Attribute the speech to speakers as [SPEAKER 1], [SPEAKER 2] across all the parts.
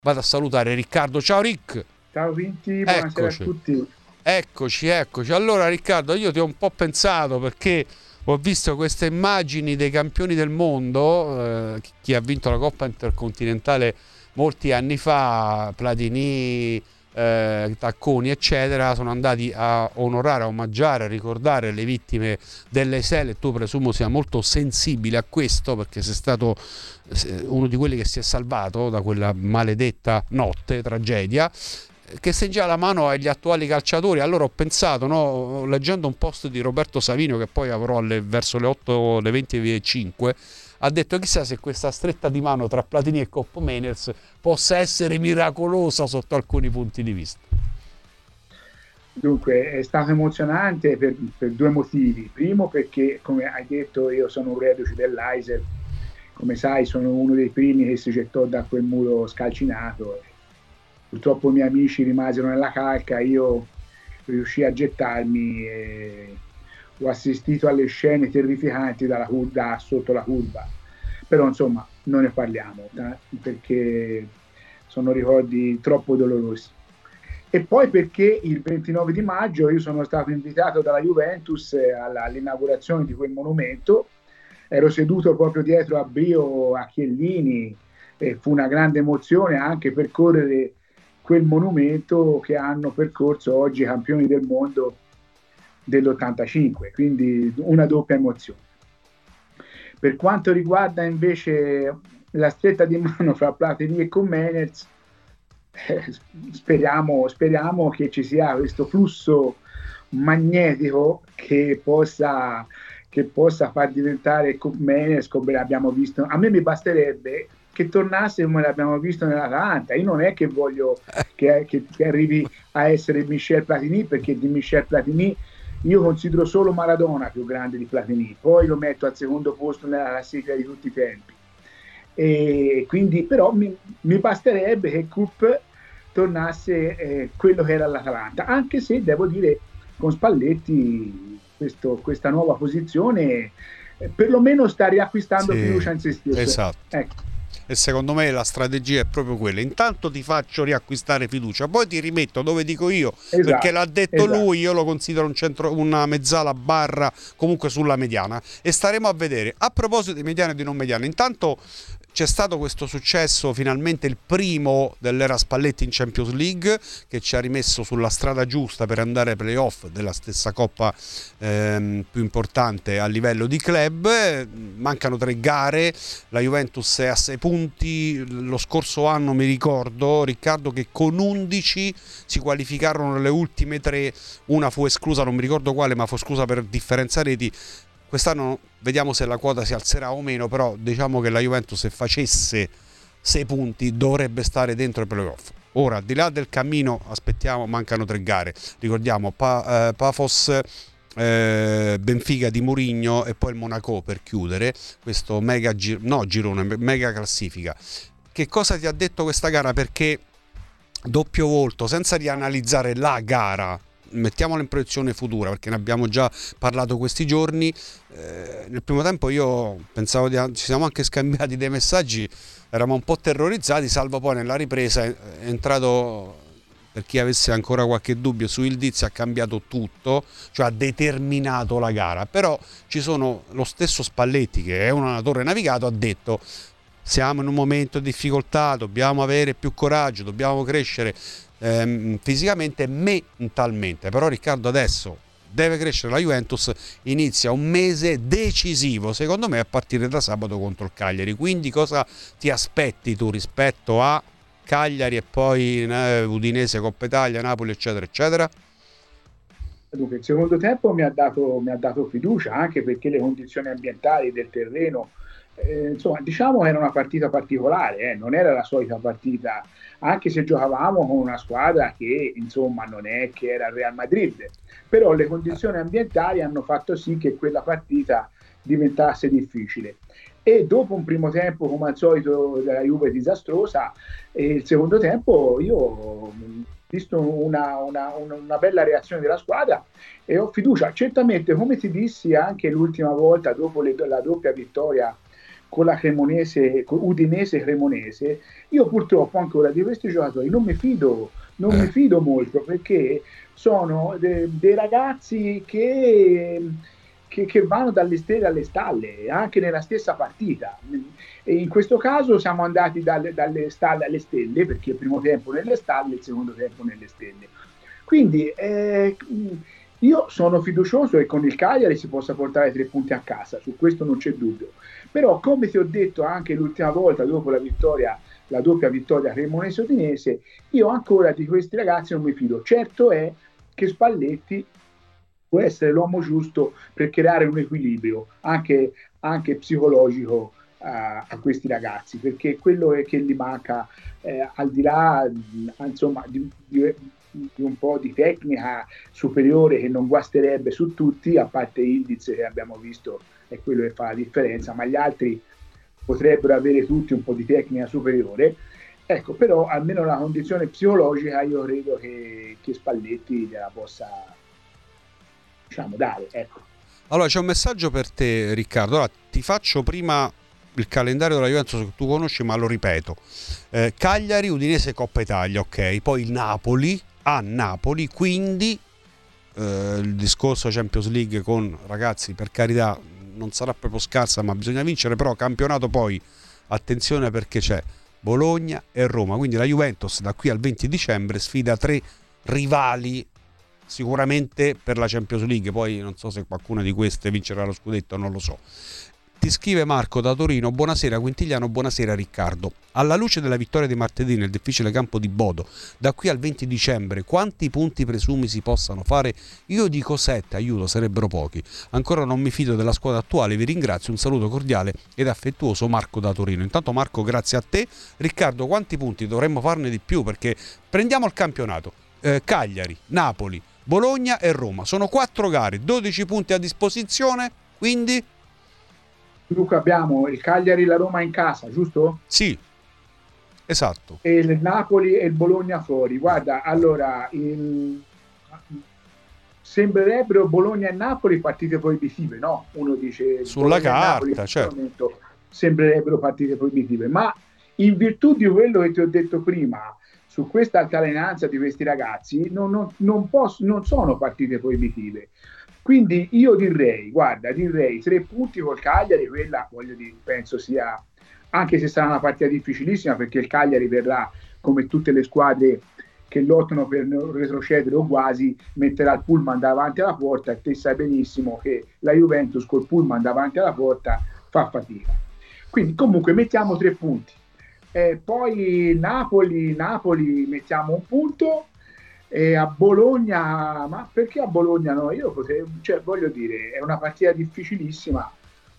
[SPEAKER 1] vado a salutare Riccardo. Ciao Rick.
[SPEAKER 2] Ciao Vinti, buonasera a tutti.
[SPEAKER 1] Eccoci. Allora Riccardo, io ti ho un po' pensato perché ho visto queste immagini dei campioni del mondo, chi ha vinto la Coppa Intercontinentale molti anni fa, Platini, Tacconi eccetera, sono andati a onorare, a omaggiare, a ricordare le vittime delle selle. Tu presumo sia molto sensibile a questo perché sei stato uno di quelli che si è salvato da quella maledetta notte, tragedia, che stringeva la mano agli attuali calciatori. Allora ho pensato, no, leggendo un post di Roberto Savino che poi avrò verso le 8, le 20:05, ha detto chissà se questa stretta di mano tra Platini e Kopp Meiners possa essere miracolosa sotto alcuni punti di vista.
[SPEAKER 2] Dunque, è stato emozionante per due motivi. Primo perché, come hai detto, io sono un reduce dell'Aiser, come sai sono uno dei primi che si gettò da quel muro scalcinato. Purtroppo i miei amici rimasero nella calca, io riuscii a gettarmi e ho assistito alle scene terrificanti da sotto la curva. Però insomma non ne parliamo, perché sono ricordi troppo dolorosi. E poi perché il 29 di maggio io sono stato invitato dalla Juventus all'inaugurazione di quel monumento, ero seduto proprio dietro a Brio, a Chiellini, e fu una grande emozione anche percorrere quel monumento che hanno percorso oggi i campioni del mondo dell'85, quindi una doppia emozione. Per quanto riguarda invece la stretta di mano fra Platini e Meiners, speriamo che ci sia questo flusso magnetico che possa far diventare Meiners come l'abbiamo visto. A me mi basterebbe che tornasse come l'abbiamo visto nell'Atalanta. Io non è che voglio che arrivi a essere Michel Platini, perché di Michel Platini io considero solo Maradona più grande di Platini, poi lo metto al secondo posto nella classifica di tutti i tempi. E quindi però mi basterebbe che Kupp tornasse quello che era l'Atalanta, anche se devo dire con Spalletti questa nuova posizione perlomeno sta riacquistando fiducia in se stesso.
[SPEAKER 1] Esatto.
[SPEAKER 2] Ecco.
[SPEAKER 1] E secondo me la strategia è proprio quella: intanto ti faccio riacquistare fiducia, poi ti rimetto dove dico io, perché l'ha detto lui, io lo considero una mezzala barra comunque sulla mediana, e staremo a vedere. A proposito di mediana e di non mediana, intanto c'è stato questo successo, finalmente il primo dell'era Spalletti in Champions League, che ci ha rimesso sulla strada giusta per andare ai playoff della stessa coppa più importante a livello di club. Mancano 3 gare, la Juventus è a 6 punti, lo scorso anno mi ricordo, Riccardo, che con 11 si qualificarono le ultime 3, una fu esclusa, non mi ricordo quale, ma fu esclusa per differenza reti. Quest'anno vediamo se la quota si alzerà o meno, però diciamo che la Juventus, se facesse 6 punti, dovrebbe stare dentro i playoff. Ora, al di là del cammino, aspettiamo, mancano 3 gare. Ricordiamo Pafos, Benfica di Mourinho e poi il Monaco per chiudere questo girone, mega classifica. Che cosa ti ha detto questa gara? Perché doppio volto, senza rianalizzare la gara, mettiamola in proiezione futura, perché ne abbiamo già parlato questi giorni. Nel primo tempo io pensavo ci siamo anche scambiati dei messaggi, eravamo un po' terrorizzati, salvo poi nella ripresa è entrato, per chi avesse ancora qualche dubbio su Yildiz, ha cambiato tutto, cioè ha determinato la gara. Però ci sono, lo stesso Spalletti, che è un allenatore navigato, ha detto: siamo in un momento di difficoltà, dobbiamo avere più coraggio, dobbiamo crescere fisicamente e mentalmente. Però Riccardo, adesso deve crescere la Juventus, inizia un mese decisivo secondo me a partire da sabato contro il Cagliari. Quindi cosa ti aspetti tu rispetto a Cagliari e poi Udinese, Coppa Italia, Napoli eccetera eccetera?
[SPEAKER 2] Dunque, il secondo tempo mi ha dato fiducia, anche perché le condizioni ambientali del terreno, insomma, diciamo che era una partita particolare, non era la solita partita, anche se giocavamo con una squadra che insomma non è che era il Real Madrid, però le condizioni ambientali hanno fatto sì che quella partita diventasse difficile. E dopo un primo tempo, come al solito, della Juve disastrosa, e il secondo tempo io ho visto una bella reazione della squadra e ho fiducia. Certamente, come ti dissi anche l'ultima volta, dopo la doppia vittoria con la Cremonese, con Udinese Cremonese, io purtroppo ancora di questi giocatori non mi fido molto, perché sono dei ragazzi che vanno dalle stelle alle stalle, anche nella stessa partita. E in questo caso siamo andati dalle stalle alle stelle, perché il primo tempo nelle stalle, il secondo tempo nelle stelle. Quindi io sono fiducioso che con il Cagliari si possa portare 3 punti a casa, su questo non c'è dubbio. Però, come ti ho detto anche l'ultima volta, dopo la doppia vittoria Cremonese-Udinese, io ancora di questi ragazzi non mi fido. Certo è che Spalletti può essere l'uomo giusto per creare un equilibrio anche psicologico a questi ragazzi, perché quello è che gli manca, al di là insomma di un po' di tecnica superiore che non guasterebbe su tutti, a parte Ildiz che abbiamo visto è quello che fa la differenza, ma gli altri potrebbero avere tutti un po' di tecnica superiore. Ecco, però almeno la condizione psicologica io credo che Spalletti gliela possa, diciamo, dare. Ecco.
[SPEAKER 1] Allora c'è un messaggio per te, Riccardo. Allora, ti faccio prima il calendario della Juventus che tu conosci, ma lo ripeto. Cagliari, Udinese, Coppa Italia, ok. Poi il Napoli, a Napoli, quindi il discorso Champions League con, ragazzi, per carità, non sarà proprio scarsa, ma bisogna vincere. Però campionato poi, attenzione, perché c'è Bologna e Roma, quindi la Juventus da qui al 20 dicembre sfida 3 rivali sicuramente per la Champions League. Poi non so se qualcuna di queste vincerà lo scudetto, non lo so. Ti scrive Marco da Torino: buonasera Quintiliano, buonasera Riccardo. Alla luce della vittoria di martedì nel difficile campo di Bodo, da qui al 20 dicembre, quanti punti presumi si possano fare? Io dico 7, aiuto, sarebbero pochi. Ancora non mi fido della squadra attuale, vi ringrazio, un saluto cordiale ed affettuoso Marco da Torino. Intanto Marco, grazie a te. Riccardo, quanti punti dovremmo farne di più? Perché prendiamo il campionato. Cagliari, Napoli, Bologna e Roma. Sono 4 gare, 12 punti a disposizione, quindi...
[SPEAKER 2] Luca, abbiamo il Cagliari e la Roma in casa, giusto?
[SPEAKER 1] Sì, esatto.
[SPEAKER 2] E il Napoli e il Bologna fuori. Guarda, allora, sembrerebbero Bologna e Napoli partite proibitive, no? Uno dice...
[SPEAKER 1] Sulla
[SPEAKER 2] Bologna
[SPEAKER 1] carta,
[SPEAKER 2] Napoli,
[SPEAKER 1] certo.
[SPEAKER 2] Sembrerebbero partite proibitive, ma in virtù di quello che ti ho detto prima, su questa altalenanza di questi ragazzi, non sono partite proibitive. Quindi io direi 3 punti col Cagliari, quella voglio dire, penso sia, anche se sarà una partita difficilissima, perché il Cagliari verrà, come tutte le squadre che lottano per non retrocedere o quasi, metterà il pullman davanti alla porta, e te sai benissimo che la Juventus col pullman davanti alla porta fa fatica. Quindi comunque mettiamo 3 punti. Poi Napoli mettiamo un punto. E a Bologna, ma perché a Bologna no? Io potrei, cioè, voglio dire, è una partita difficilissima,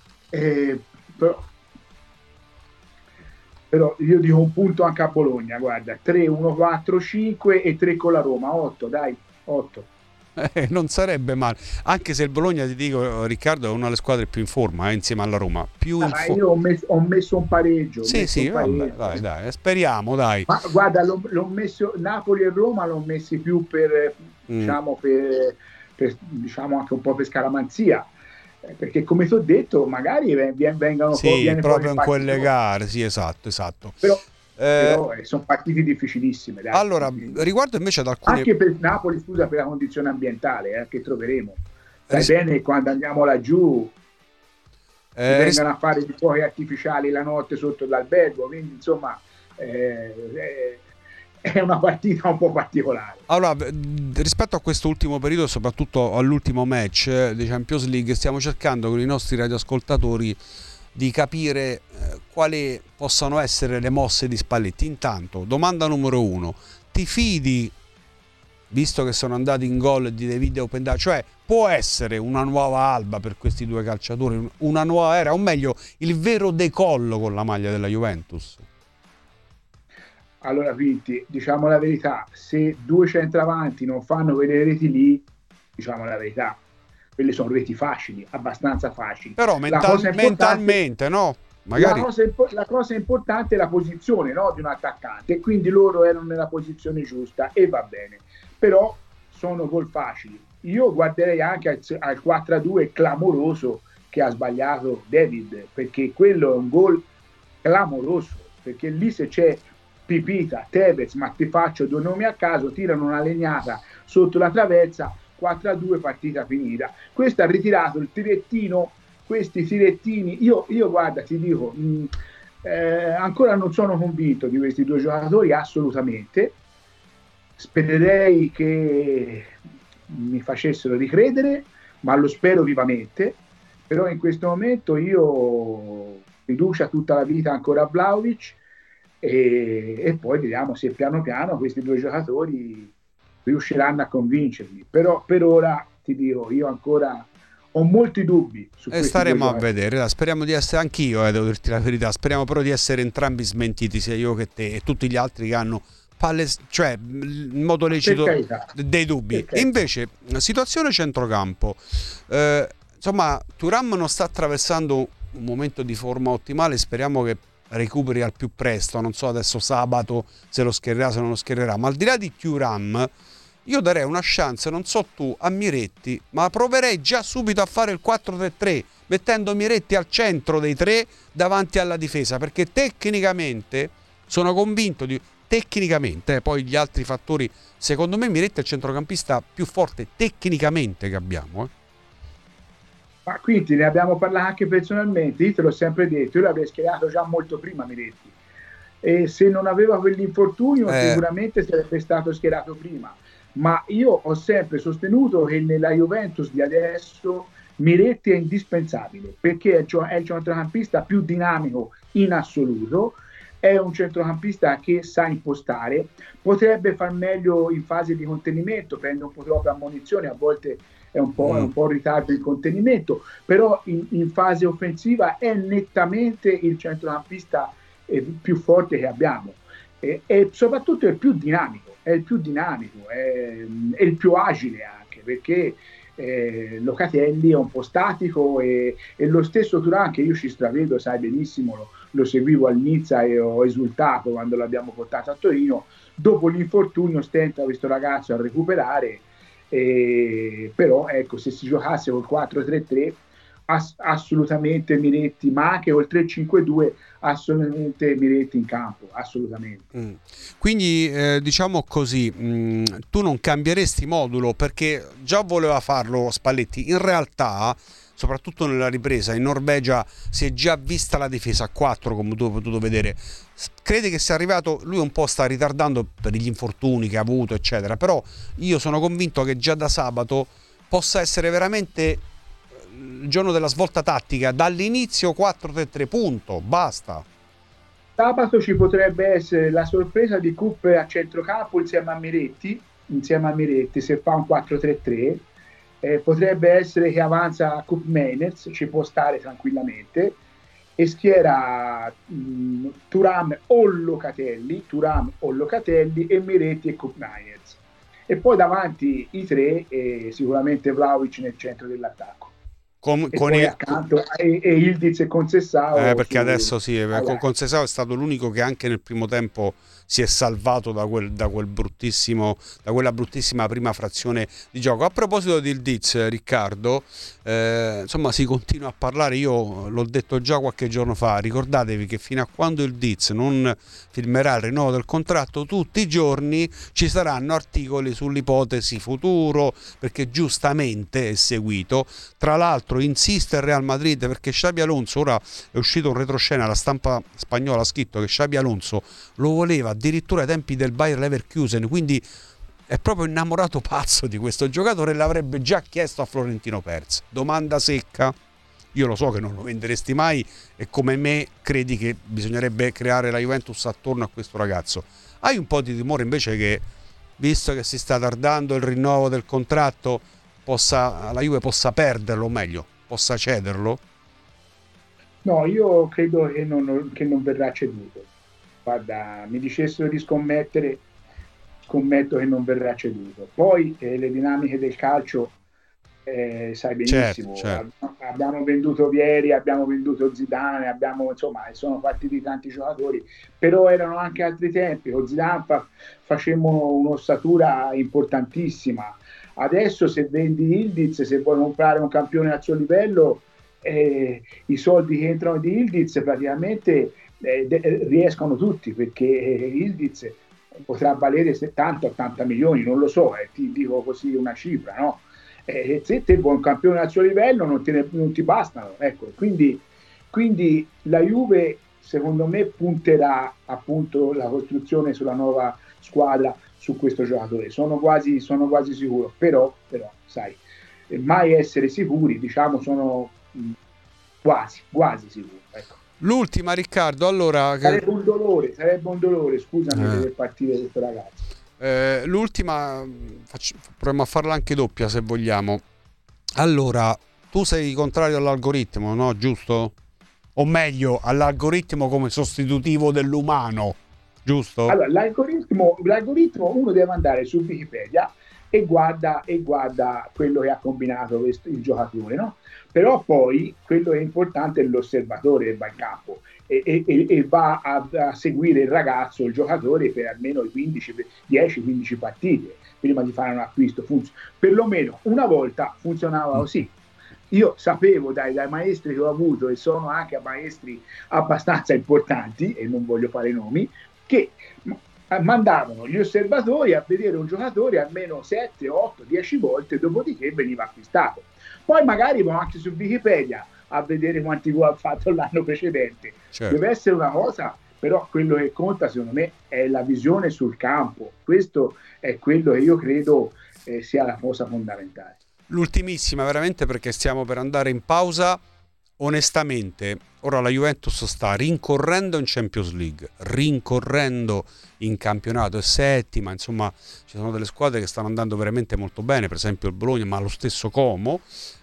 [SPEAKER 2] però io dico un punto anche a Bologna, guarda, 3, 1, 4, 5 e 3 con la Roma, 8, dai, 8.
[SPEAKER 1] Non sarebbe male, anche se il Bologna, ti dico Riccardo, è una delle squadre più in forma, insieme alla Roma.
[SPEAKER 2] Io ho messo un pareggio.
[SPEAKER 1] Sì, vabbè, dai, speriamo, dai.
[SPEAKER 2] Ma guarda, l'ho messo, Napoli e Roma l'ho messi più per diciamo anche un po' per scaramanzia, perché come ti ho detto magari vengano
[SPEAKER 1] proprio in quelle gare, sì, esatto.
[SPEAKER 2] Però sono partite difficilissime, dai.
[SPEAKER 1] Allora, riguardo invece ad alcune...
[SPEAKER 2] Anche per Napoli, scusa, per la condizione ambientale che troveremo. Sai bene, quando andiamo laggiù vengono a fare i fuochi artificiali la notte sotto l'albergo, quindi insomma è una partita un po' particolare.
[SPEAKER 1] Allora, rispetto a questo ultimo periodo, soprattutto all'ultimo match di Champions League, stiamo cercando con i nostri radioascoltatori di capire quali possano essere le mosse di Spalletti. Intanto, domanda numero 1: ti fidi, visto che sono andati in gol di David Openda, cioè può essere una nuova alba per questi due calciatori, una nuova era, o meglio il vero decollo con la maglia della Juventus?
[SPEAKER 2] Allora Vinti, diciamo la verità, se 2 centravanti non fanno quelle reti lì, diciamo la verità, quelle sono reti facili, abbastanza facili.
[SPEAKER 1] Però mentalmente, no? Magari...
[SPEAKER 2] La cosa importante è la posizione, no, di un attaccante, quindi loro erano nella posizione giusta e va bene. Però sono gol facili. Io guarderei anche al 4-2 clamoroso che ha sbagliato David, perché quello è un gol clamoroso, perché lì se c'è Pipita, Tevez, ma ti faccio due nomi a caso, tirano una legnata sotto la traversa, 4-2, partita finita. Questo ha ritirato il tirettino, questi tirettini, io guarda, ti dico, ancora non sono convinto di questi due giocatori, assolutamente. Spererei che mi facessero ricredere, ma lo spero vivamente. Però in questo momento io fiducia tutta la vita ancora a Vlahovic, e poi vediamo se piano piano questi due giocatori riusciranno a convincermi. Però per ora ti dico, io ancora ho molti dubbi su
[SPEAKER 1] e staremo a vedere. Speriamo di essere, anch'io devo dirti la verità, speriamo però di essere entrambi smentiti, sia io che te e tutti gli altri che hanno cioè in modo lecito dei dubbi. Invece situazione centrocampo, insomma Thuram non sta attraversando un momento di forma ottimale, speriamo che recuperi al più presto. Non so adesso sabato se lo schiererà, se non lo schiererà, ma al di là di Thuram io darei una chance, non so tu, a Miretti, ma proverei già subito a fare il 4-3-3 mettendo Miretti al centro dei tre davanti alla difesa, perché tecnicamente sono convinto tecnicamente, poi gli altri fattori, secondo me Miretti è il centrocampista più forte tecnicamente che abbiamo.
[SPEAKER 2] Ma quindi ne abbiamo parlato anche personalmente, io te l'ho sempre detto, io l'avrei schierato già molto prima Miretti, e se non aveva quell'infortunio sicuramente sarebbe stato schierato prima, ma io ho sempre sostenuto che nella Juventus di adesso Miretti è indispensabile, perché è il centrocampista più dinamico in assoluto, è un centrocampista che sa impostare, potrebbe far meglio in fase di contenimento, prende un po' troppa ammonizione, a volte è un po' in ritardo in contenimento, però in fase offensiva è nettamente il centrocampista più forte che abbiamo, e soprattutto è il più dinamico, è il più agile anche, perché Locatelli è un po' statico, e lo stesso Thuram, che io ci stravedo, sai benissimo, lo seguivo al Nizza e ho esultato quando l'abbiamo portato a Torino. Dopo l'infortunio stenta questo ragazzo a recuperare, però ecco, se si giocasse col 4-3-3 assolutamente Miretti, ma anche col 3-5-2 assolutamente Miretti in campo, assolutamente.
[SPEAKER 1] Quindi diciamo così, tu non cambieresti modulo, perché già voleva farlo Spalletti, in realtà soprattutto nella ripresa in Norvegia si è già vista la difesa a 4, come tu hai potuto vedere. Credi che sia arrivato, lui un po' sta ritardando per gli infortuni che ha avuto eccetera, però io sono convinto che già da sabato possa essere veramente il giorno della svolta tattica, dall'inizio 4-3-3, punto, basta.
[SPEAKER 2] Sabato ci potrebbe essere la sorpresa di Coupe a centrocampo insieme a Miretti, se fa un 4-3-3. Potrebbe essere che avanza Koop Meiners, ci può stare tranquillamente, e schiera Thuram o Locatelli e Miretti e Koop Meiners, e poi davanti i tre, sicuramente Vlahovic nel centro dell'attacco, accanto Ildiz e Conceição,
[SPEAKER 1] perché adesso sì, Conceição è stato l'unico che anche nel primo tempo si è salvato da quella bruttissima prima frazione di gioco. A proposito di Ildiz, Riccardo, insomma si continua a parlare, io l'ho detto già qualche giorno fa, ricordatevi che fino a quando Ildiz non firmerà il rinnovo del contratto tutti i giorni ci saranno articoli sull'ipotesi futuro, perché giustamente è seguito. Tra l'altro insiste il Real Madrid, perché Xabi Alonso, ora è uscito un retroscena, la stampa spagnola ha scritto che Xabi Alonso lo voleva addirittura ai tempi del Bayer Leverkusen, quindi è proprio innamorato pazzo di questo giocatore e l'avrebbe già chiesto a Florentino Perez. Domanda secca, io lo so che non lo venderesti mai e come me credi che bisognerebbe creare la Juventus attorno a questo ragazzo. Hai un po' di timore invece che, visto che si sta tardando il rinnovo del contratto, la Juve possa perderlo, o meglio, possa cederlo?
[SPEAKER 2] No, io credo che non verrà ceduto. Guarda, mi dicessero di scommettere, scommetto che non verrà ceduto. Poi le dinamiche del calcio, sai benissimo, certo. Abbiamo venduto Vieri, abbiamo venduto Zidane, insomma, sono partiti tanti giocatori, però erano anche altri tempi. Con Zidane facemmo un'ossatura importantissima. Adesso se vendi Ildiz, se vuoi comprare un campione al suo livello, i soldi che entrano di Yildiz praticamente riescono tutti, perché Yildiz potrà valere 70-80 milioni, non lo so, ti dico così una cifra, no? Se te vuoi un campione al suo livello non ti bastano, ecco. Quindi la Juve secondo me punterà appunto la costruzione sulla nuova squadra su questo giocatore, sono quasi sicuro, però sai, mai essere sicuri, diciamo, sono quasi sicuro, ecco.
[SPEAKER 1] L'ultima, Riccardo, allora
[SPEAKER 2] sarebbe un dolore, scusami, per partire questo ragazzo.
[SPEAKER 1] L'ultima, proviamo a farla anche doppia se vogliamo. Allora, tu sei contrario all'algoritmo, no? Giusto? O meglio, all'algoritmo come sostitutivo dell'umano, giusto?
[SPEAKER 2] Allora, l'algoritmo uno deve andare su Wikipedia e guarda quello che ha combinato il giocatore, no? Però poi quello che è importante è l'osservatore che va in campo e va a seguire il ragazzo, il giocatore, per almeno 10-15 partite prima di fare un acquisto. Perlomeno una volta funzionava così. Io sapevo dai maestri che ho avuto, e sono anche maestri abbastanza importanti, e non voglio fare nomi, che mandavano gli osservatori a vedere un giocatore almeno 7, 8, 10 volte, dopodiché veniva acquistato. Poi magari vanno anche su Wikipedia a vedere quanti gol ha fatto l'anno precedente. Certo. Deve essere una cosa, però quello che conta secondo me è la visione sul campo. Questo è quello che io credo sia la cosa fondamentale.
[SPEAKER 1] L'ultimissima veramente, perché stiamo per andare in pausa. Onestamente, ora la Juventus sta rincorrendo in Champions League, rincorrendo in campionato, è settima, insomma ci sono delle squadre che stanno andando veramente molto bene, per esempio il Bologna, ma lo stesso Como.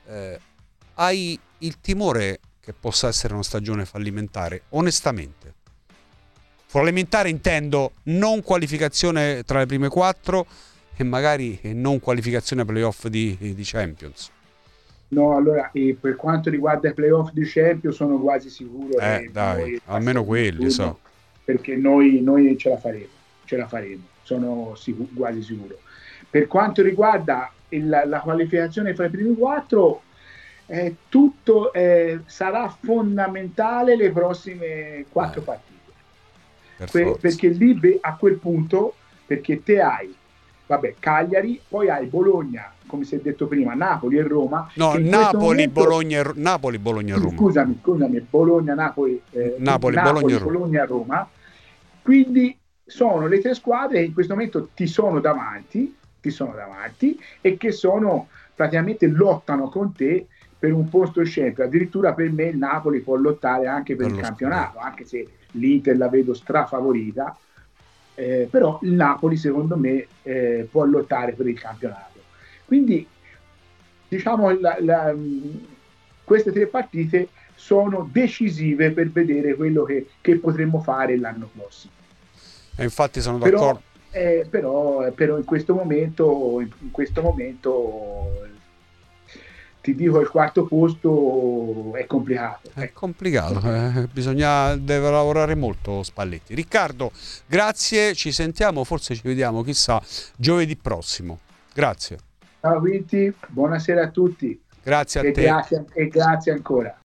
[SPEAKER 1] Hai il timore che possa essere una stagione fallimentare? Onestamente, fallimentare intendo non qualificazione tra le prime 4 e magari non qualificazione playoff di Champions.
[SPEAKER 2] No, allora, per quanto riguarda i playoff di Champions sono quasi sicuro.
[SPEAKER 1] Dai, almeno quelli, so.
[SPEAKER 2] Perché noi ce la faremo, sono quasi sicuro. Per quanto riguarda la qualificazione fra i primi 4, tutto sarà fondamentale le prossime 4 partite. Perché lì a quel punto, perché te hai Cagliari, poi hai Bologna, come si è detto prima, Napoli e Roma.
[SPEAKER 1] No, Napoli, Bologna e Roma.
[SPEAKER 2] Scusami, Bologna, Napoli, Bologna e Roma. Quindi sono le 3 squadre che in questo momento ti sono davanti e che sono praticamente lottano con te per un posto Champions. Addirittura per me il Napoli può lottare anche per il campionato, anche se l'Inter la vedo strafavorita. Però il Napoli secondo me può lottare per il campionato, quindi diciamo queste 3 partite sono decisive per vedere quello che potremmo fare l'anno prossimo.
[SPEAKER 1] E infatti sono d'accordo.
[SPEAKER 2] Però in questo momento ti dico, il 4º posto è complicato.
[SPEAKER 1] È complicato, deve lavorare molto Spalletti. Riccardo, grazie, ci sentiamo, forse ci vediamo, chissà, giovedì prossimo. Grazie.
[SPEAKER 2] Ciao Vinti, buonasera a tutti.
[SPEAKER 1] Grazie a te.
[SPEAKER 2] E grazie ancora.